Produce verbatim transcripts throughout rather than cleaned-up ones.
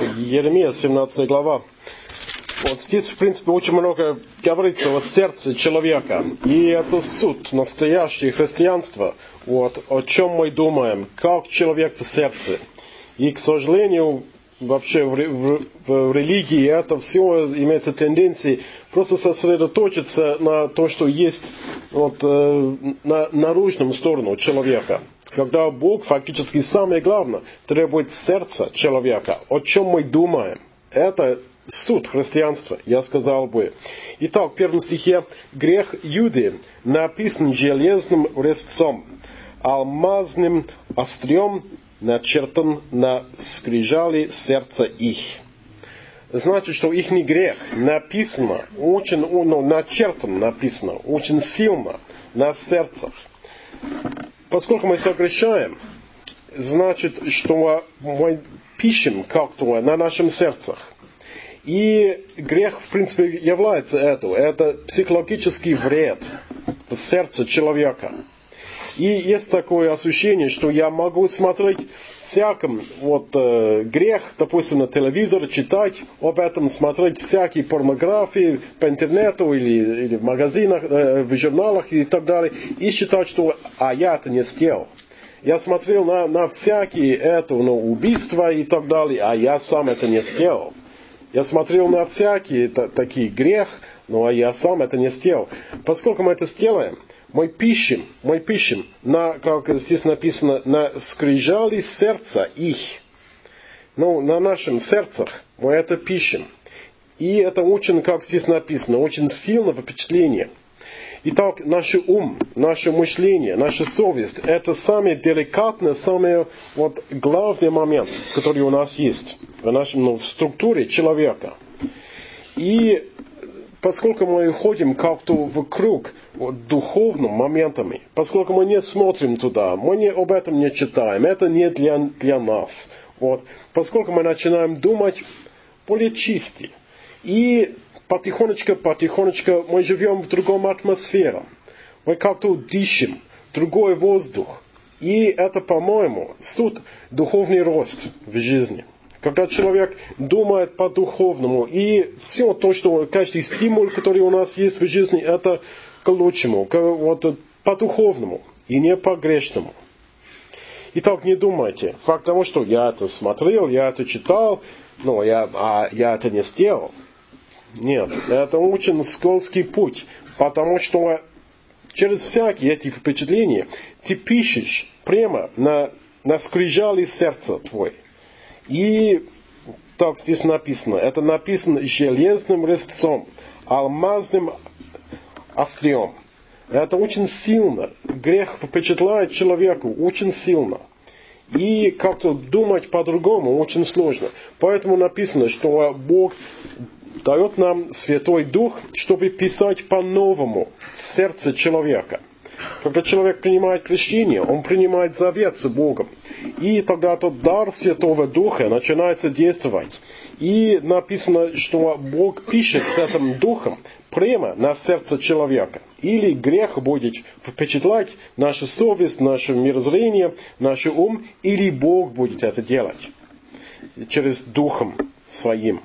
Еремия, семнадцатая глава. Вот здесь, в принципе, очень много говорится о сердце человека. И это суть, настоящее христианство. Вот, о чем мы думаем, как человек в сердце. И, к сожалению, вообще в, в, в религии это все имеется тенденции просто сосредоточиться на то, что есть вот, э, на наружном сторону человека. Когда Бог фактически самое главное требует сердца человека, о чем мы думаем. Это суть христианства, я сказал бы. Итак, в первом стихе: грех Юды написан железным резцом, алмазным острем начертан на скрижали сердца их. Значит, что их грех написано, очень, ну, начертан написано, очень сильно на сердцах. Поскольку мы согрешаем, значит, что мы пишем как-то на нашем сердцах. И грех, в принципе, является это. Это психологический вред в сердце человека. И есть такое ощущение, что я могу смотреть всяком вот, э, грех, допустим, на телевизор, читать об этом, смотреть всякие порнографии по интернету или, или в магазинах, э, в журналах и так далее, и считать, что а я это не сделал. Я смотрел на, на всякие это, ну, убийства и так далее, а я сам это не сделал. Я смотрел на всякие та, такие грех, ну а я сам это не сделал. Поскольку мы это сделаем, мы пишем, мы пишем, на, как здесь написано, на скрижали сердца их. Ну, на нашем сердцах мы это пишем. И это очень, как здесь написано, очень сильное впечатление. Итак, наш ум, наше мышление, наша совесть – это самый деликатный, самый вот, главный момент, который у нас есть в, нашем, ну, в структуре человека. И поскольку мы ходим как-то вокруг вот, духовными моментами, поскольку мы не смотрим туда, мы не, об этом не читаем, это не для, для нас. Вот, поскольку мы начинаем думать более чисто. И потихонечку, потихонечку мы живем в другом атмосфере. Мы как-то дышим, другой воздух. И это, по-моему, суть духовный рост в жизни. Когда человек думает по-духовному, и все то, что каждый стимул, который у нас есть в жизни, это к лучшему, к, вот, по-духовному, и не по-грешному. Итак, не думайте, факт того, что я это смотрел, я это читал, но я, а я это не сделал. Нет, это очень скользкий путь, потому что через всякие эти впечатления ты пишешь прямо на, на скрижали сердца твой. И так здесь написано, это написано железным резцом, алмазным острием. Это очень сильно. Грех впечатляет человеку очень сильно. И как-то думать по-другому очень сложно. Поэтому написано, что Бог дает нам Святой Дух, чтобы писать по-новому в сердце человека. Когда человек принимает крещение, он принимает завет с Богом. И тогда тот дар Святого Духа начинается действовать. И написано, что Бог пишет с этим Духом прямо на сердце человека. Или грех будет впечатлять нашу совесть, наше мирозрение, наш ум, или Бог будет это делать через Духом Своим.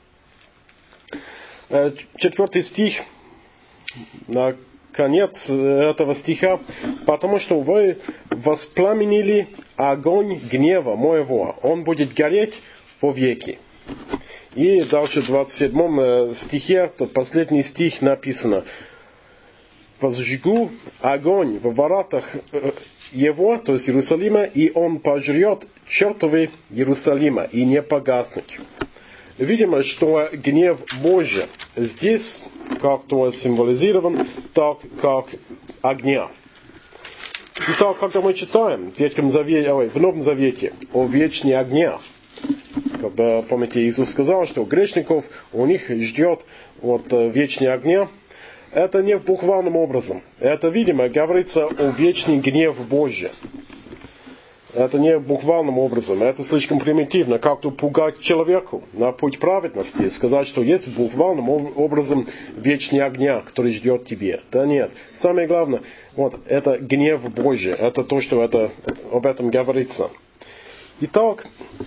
Четвертый стих, на конец этого стиха: потому что вы воспламенили огонь гнева моего, он будет гореть вовеки. И дальше в двадцать седьмом стихе, тот последний стих, написано: возжгу огонь в воротах его, то есть Иерусалима, и он пожрет чертовы Иерусалима, и не погаснет. Видимо, что гнев Божий здесь как-то символизирован так, как огня. Итак, когда мы читаем в, Ветхом Завете, ой, в Новом Завете о вечном огне, когда, помните, Иисус сказал, что грешников у них ждет вот, вечный огня, это не буквальным образом. Это, видимо, говорится о вечный гнев Божий. Это не буквальным образом, это слишком примитивно, как-то пугать человеку на путь праведности, сказать, что есть буквальным образом вечный огня, который ждет тебе. Да нет. Самое главное, вот, это гнев Божий, это то, что это, об этом говорится. Итак,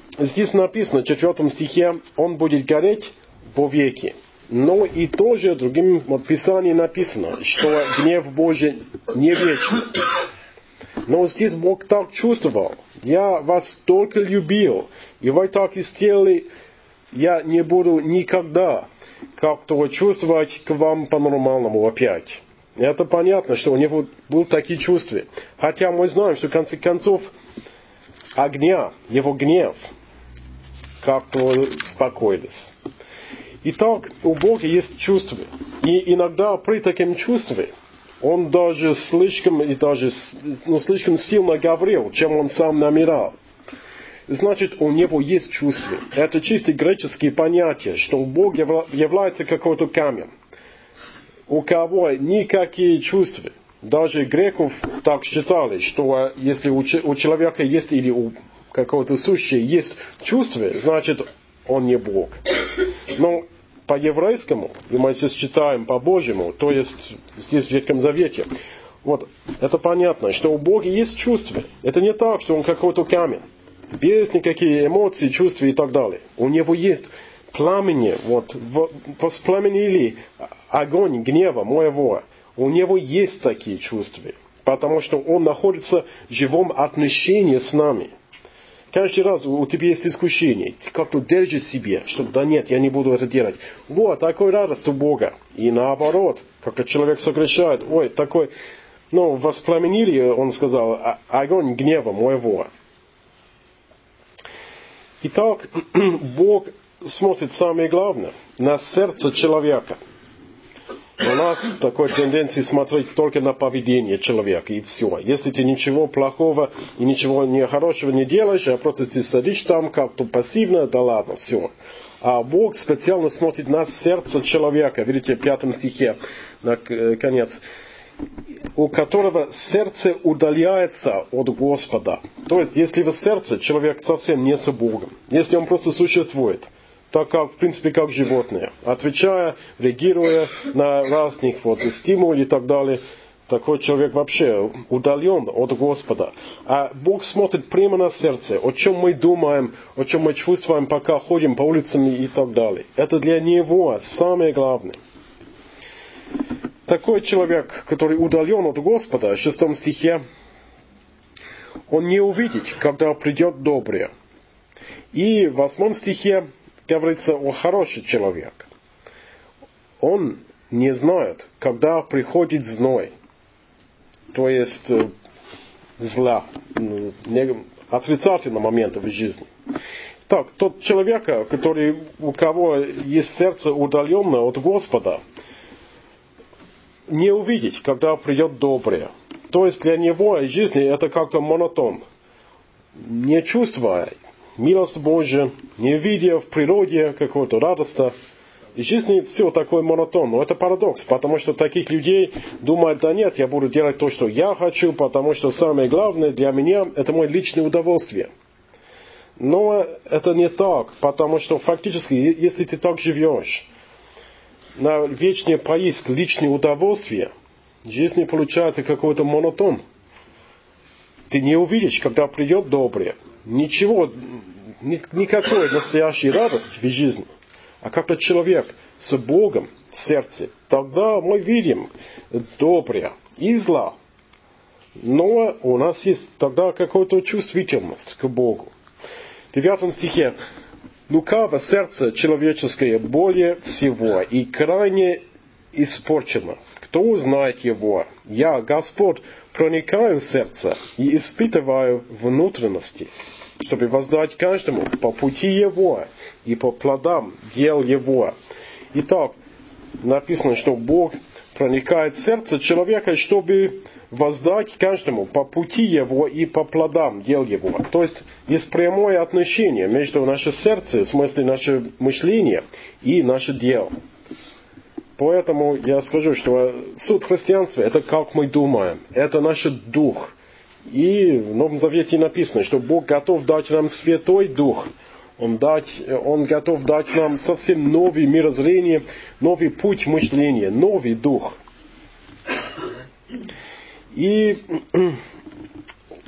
здесь написано в четвертом стихе, он будет гореть вовеки. Но и тоже другим в Писании написано, что гнев Божий не вечный. Но здесь Бог так чувствовал. Я вас только любил, и вы так и сделали, я не буду никогда как-то чувствовать к вам по-нормальному опять. Это понятно, что у него были такие чувства. Хотя мы знаем, что в конце концов огня, его гнев, как-то спокоились. Итак, у Бога есть чувства. И иногда при таком чувстве он даже слишком, и даже, ну, слишком сильно говорил, чем он сам намерял. Значит, у него есть чувства. Это чисто греческие понятия, что Бог является какой-то камень. У кого никакие чувства. Даже греков так считали, что если у человека есть или у какого-то сущего есть чувства, значит, он не Бог. Но по-еврейскому, и мы здесь читаем по-божьему, то есть здесь в Ветхом Завете, вот, это понятно, что у Бога есть чувства. Это не так, что он какой-то камень, без никаких эмоций, чувств и так далее. У него есть пламени, вот, воспламенили огонь гнева моего. У него есть такие чувства, потому что он находится в живом отношении с нами. Каждый раз у тебя есть искушение, ты как-то держишь себе, что да нет, я не буду это делать. Вот, такой радость у Бога. И наоборот, когда человек согрешает, ой, такой, ну, воспламенили, он сказал, огонь гнева моего. Итак, Бог смотрит самое главное, на сердце человека. У нас такой тенденции смотреть только на поведение человека и все. Если ты ничего плохого и ничего нехорошего не делаешь, а просто ты сидишь там как-то пассивно, да ладно, все. А Бог специально смотрит на сердце человека. Видите, в пятом стихе, на конец. У которого сердце удаляется от Господа. То есть, если в сердце человек совсем не с Богом, если он просто существует, так как, в принципе, как животные, отвечая, реагируя на разных вот, стимулы и так далее, такой человек вообще удален от Господа. А Бог смотрит прямо на сердце, о чем мы думаем, о чем мы чувствуем, пока ходим по улицам и так далее. Это для Него самое главное. Такой человек, который удален от Господа, в шестом стихе, он не увидит, когда придет доброе. И в восьмом стихе говорится о хороший человек. Он не знает, когда приходит зной, то есть зла, отрицательные моменты в жизни. Так, тот человек, который, у кого есть сердце удаленное от Господа, не увидеть, когда придет доброе. То есть для него жизнь это как-то монотон. Не чувствуя милость Божия, не видя в природе какой-то радости. И в жизни все такое монотон. Но это парадокс, потому что таких людей думают, да нет, я буду делать то, что я хочу, потому что самое главное для меня это мое личное удовольствие. Но это не так, потому что фактически, если ты так живешь, на вечный поиск личного удовольствия, в жизни получается какой-то монотон. Ты не увидишь, когда придет доброе. Ничего, никакой настоящей радости в жизни. А когда человек с Богом в сердце, тогда мы видим доброе и зла. Но у нас есть тогда какая-то чувствительность к Богу. В девятом стихе. Лукаво сердце человеческое более всего и крайне испорчено. Кто узнает его? Я, Господь, проникаю в сердце и испытываю внутренности, чтобы воздать каждому по пути его и по плодам дел его. Итак, написано, что Бог проникает в сердце человека, чтобы воздать каждому по пути его и по плодам дел его. То есть, есть прямое отношение между нашим сердцем, в смысле наше мышление, и наше дело. Поэтому я скажу, что суть христианства, это как мы думаем, это наш дух. И в Новом Завете написано, что Бог готов дать нам Святой Дух. Он, дать, он готов дать нам совсем новое мирозрение, новый путь мышления, новый дух. И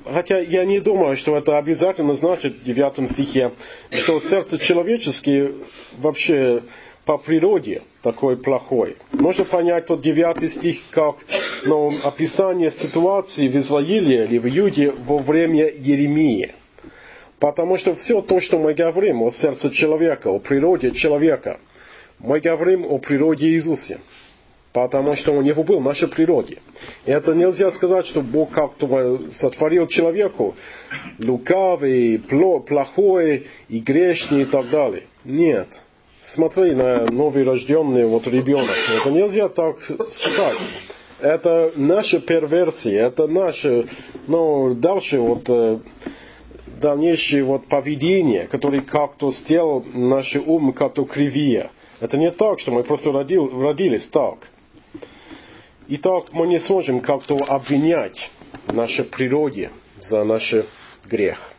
хотя я не думаю, что это обязательно значит в девятом стихе, что сердце человеческое вообще по природе такой плохой. Можно понять тот девятый стих как ну, описание ситуации в Израиле или в Иуде во время Иеремии. Потому что все то, что мы говорим о сердце человека, о природе человека, мы говорим о природе Иисуса. Потому что у него был в нашей природе. И это нельзя сказать, что Бог как-то сотворил человеку лукавый, плохой и грешный и так далее. Нет. Смотри на новый рожденный вот ребенок. Это нельзя так считать. Это наша перверсия, это наше, ну, дальше вот дальнейшее вот поведение, которое как-то сделал наш ум как-то кривее. Это не так, что мы просто родил, родились так. И так мы не сможем как-то обвинять в нашей природе за наш грех.